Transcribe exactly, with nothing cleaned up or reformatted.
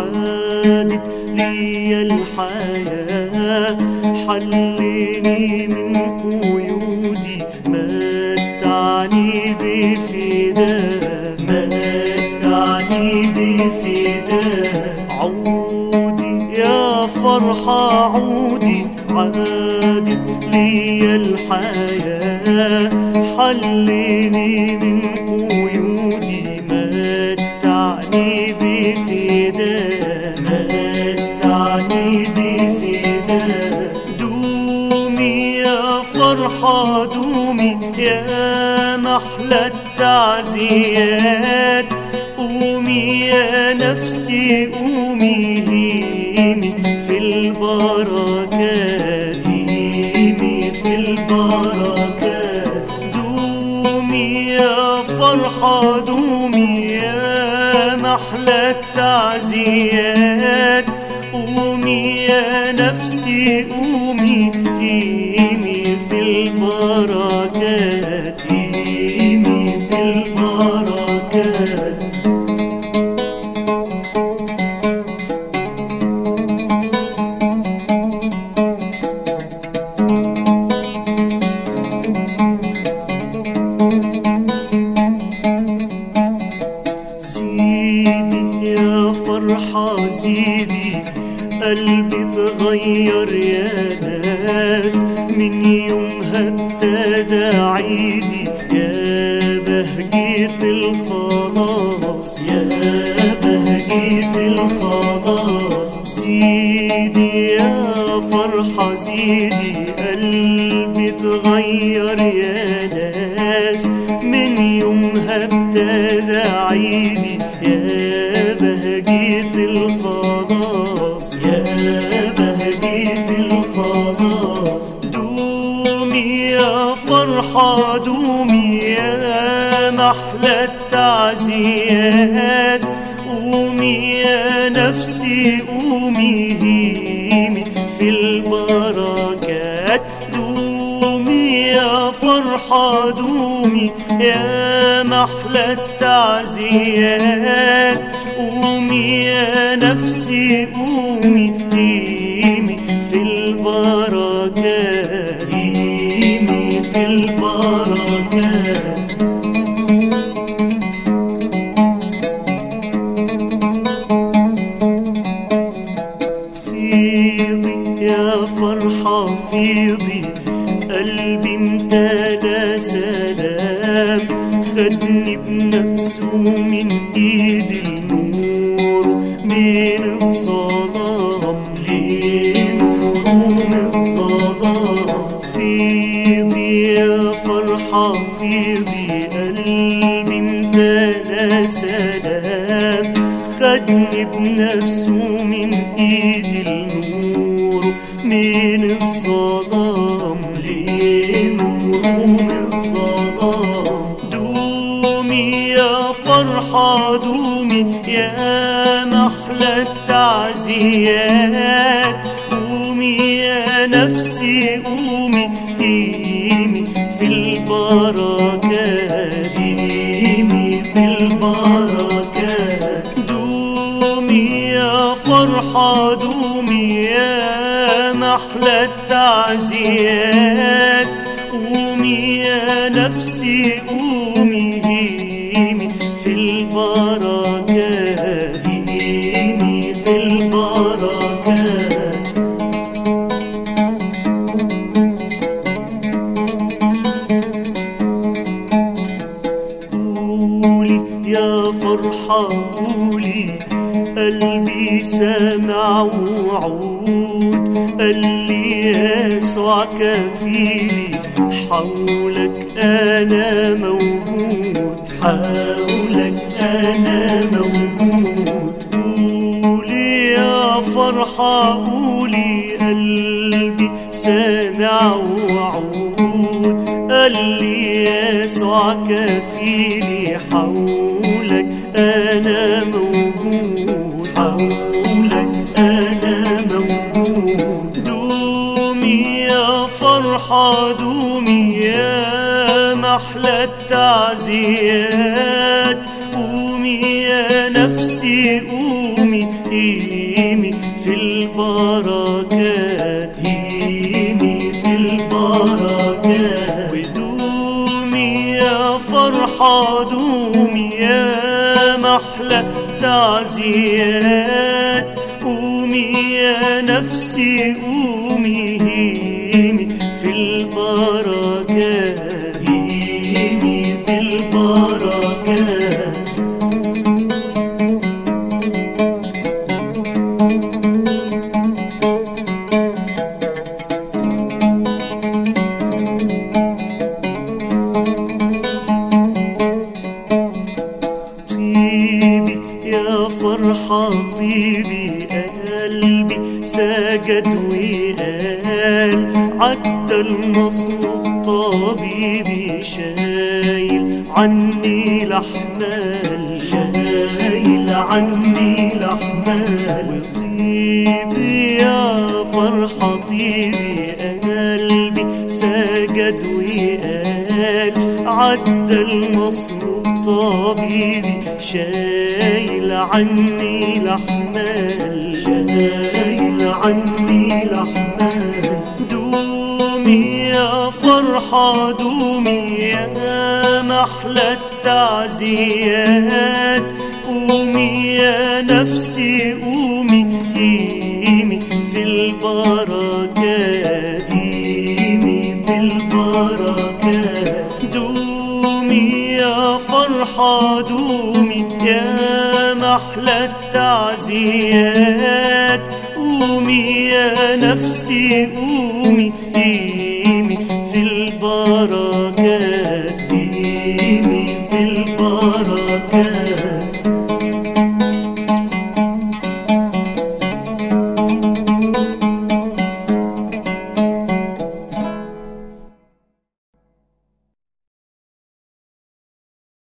عادت لي الحياة، حلني من قيودي، متعني بفداء، متعني بفداء. عودي يا فرحة عودي، عادت لي الحياة، حلني من قيودي، متعني بفداء، متعني بفداء. دومي يا فرحة دومي، يا محلى التعزيات. قومي يا نفسي قومي، هيمي في البركات، هيمي في البركات. دومي يا فرحة دومي، يا محلى التعزيات. قومي يا نفسي قومي، هيمي في البركات، هيمي في البركات. زيدي يا فرحة زيدي، قلبي تغير يا ناس، من يومها ابتدى عيدي، يا بهجة الخلاص، يا بهجة الخلاص. زيدي يا فرحة زيدي، قلبي تغير يا ناس، من يومها ابتدى عيدي، يا بهجة الخلاص، يا بهجة الخلاص. دومي يا فرحة دومي، يا محلى التعزيات. قومي يا نفسي قومي، هيمي في البركات. دومي يا فرحة دومي، يا محلى التعزيات. قومي يا نفسي قومي، هيمي في البركات، هيمي في البركات. فيضي يا فرحة فيضي، قلبي امتلى سلام. خدني بنفسه من ايد النور، من الظلام لنور من الظلام. فيضي يا فرحة فيضي، قلبي امتلى سلام. خدني بنفسه من ايد النور، من الظلام لنور من الظلام. دومي يا فرحة دومي، يا محلى التعزيات. قومي يا نفسي قومي، هيمي في البركات، هيمي في البركات. دومي يا فرحة دومي، يا محلى التعزيات. قومي يا نفسي قومي، هيمي في البركات، هيمي في البركات. قولي يا فرحة قولي، قلبي سامع وعود. قال لي يسوع كفيلي، حولك أنا موجود، حولك أنا موجود. قولي يا فرحة قولي، قلبي سامع وعود. قال لي يسوع كفيلي، حولك أنا موجود، حولك أنا موجود. دومي يا فرحة دومي، يا محلى التعزيات. قومي يا نفسي قومي، هيمي في البركات، هيمي في البركات. ودومي يا فرحة دومي يا محلى تعزيات، قومي يا نفسي قومي هيمي في البركات، هيمي في البركات. طيبي يا فرحة طيبي، قلبي سجد وقال عدى المصلوب طبيبي، شايل عني الأحمال، شايل عني الأحمال. وطيبي يا فرحة طيبي، قلبي سجد وقال عدى المصلوب طبيبي، شايل عني الأحمال، شايل عني الأحمال. دومي يا فرحة دومي يا محلى التعزيات، قومي يا نفسي قومي هيمي في البركات، هيمي في البركات. دومي يا فرحة دومي يا محلى التعزيات، قومي يا نفسي قومي